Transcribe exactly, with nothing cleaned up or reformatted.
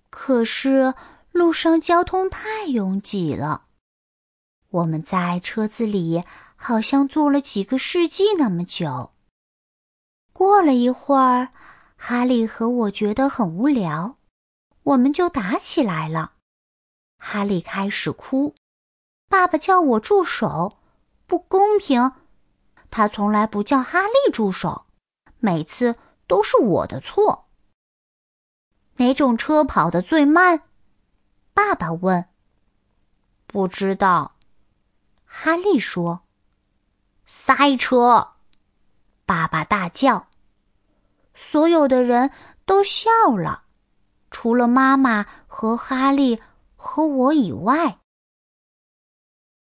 可是路上交通太拥挤了，我们在车子里好像坐了几个世纪那么久。过了一会儿，哈利和我觉得很无聊，我们就打起来了。哈利开始哭，爸爸叫我住手，不公平。他从来不叫哈利住手，每次都是我的错。哪种车跑得最慢？爸爸问。不知道，哈利说。塞车！爸爸大叫。所有的人都笑了，除了妈妈和哈利和我以外。